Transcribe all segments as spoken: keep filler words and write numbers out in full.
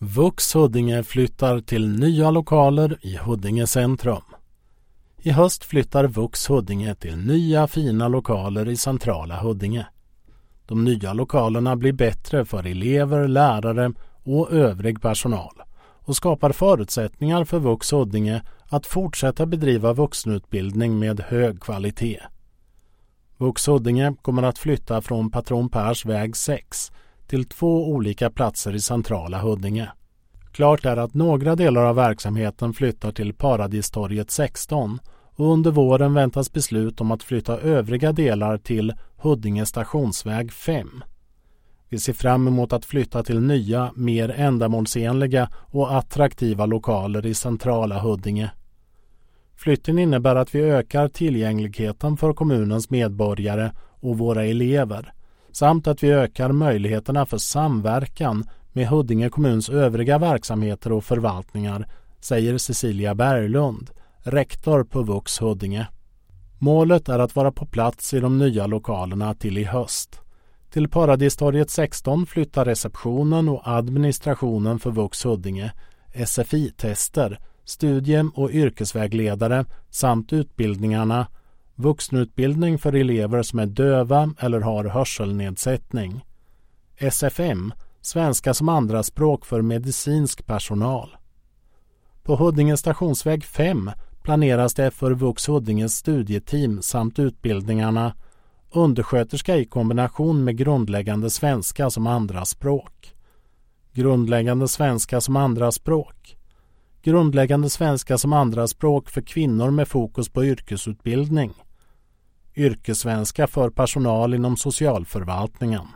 Vux Huddinge flyttar till nya lokaler i Huddinge centrum. I höst flyttar Vux Huddinge till nya fina lokaler i centrala Huddinge. De nya lokalerna blir bättre för elever, lärare och övrig personal och skapar förutsättningar för Vux Huddinge att fortsätta bedriva vuxenutbildning med hög kvalitet. Vux Huddinge kommer att flytta från Patron Pers väg sex till två olika platser i centrala Huddinge. Klart är att några delar av verksamheten flyttar till Paradistorget sexton och under våren väntas beslut om att flytta övriga delar till Huddinge stationsväg fem. Vi ser fram emot att flytta till nya, mer ändamålsenliga och attraktiva lokaler i centrala Huddinge. Flytten innebär att vi ökar tillgängligheten för kommunens medborgare och våra elever samt att vi ökar möjligheterna för samverkan med Huddinge kommuns övriga verksamheter och förvaltningar, säger Cecilia Berglund, rektor på Vux Huddinge. Målet är att vara på plats i de nya lokalerna till i höst. Till Paradistorget sexton flyttar receptionen och administrationen för Vux Huddinge, S F I-tester, studie- och yrkesvägledare samt utbildningarna vuxenutbildning för elever som är döva eller har hörselnedsättning. S F M, svenska som andraspråk för medicinsk personal. På Huddinge stationsväg fem planeras det för Vux Huddinges studieteam samt utbildningarna undersköterska i kombination med grundläggande svenska som andraspråk. Grundläggande svenska som andraspråk. Grundläggande svenska som andraspråk för kvinnor med fokus på yrkesutbildning. Yrkessvenska för personal inom socialförvaltningen.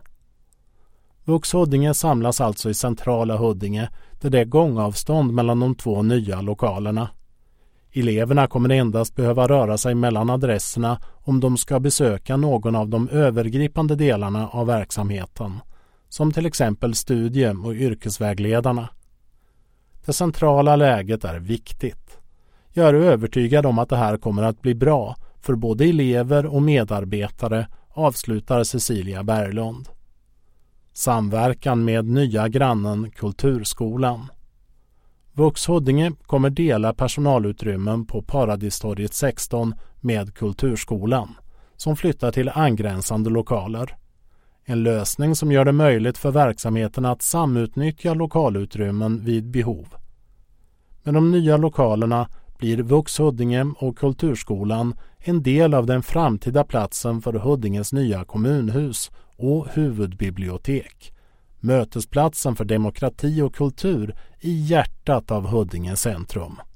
Vux Huddinge samlas alltså i centrala Huddinge där det är gångavstånd mellan de två nya lokalerna. Eleverna kommer endast behöva röra sig mellan adresserna om de ska besöka någon av de övergripande delarna av verksamheten, som till exempel studie- och yrkesvägledarna. Det centrala läget är viktigt. Jag är övertygad om att det här kommer att bli bra för både elever och medarbetare, avslutar Cecilia Berglund. Samverkan med nya grannen Kulturskolan. Vux Huddinge kommer dela personalutrymmen på Paradistorget sexton med Kulturskolan, som flyttar till angränsande lokaler. En lösning som gör det möjligt för verksamheten att samutnyttja lokalutrymmen vid behov. Med de nya lokalerna blir Vux Huddinge och Kulturskolan en del av den framtida platsen för Huddinges nya kommunhus och huvudbibliotek. Mötesplatsen för demokrati och kultur i hjärtat av Huddinge centrum.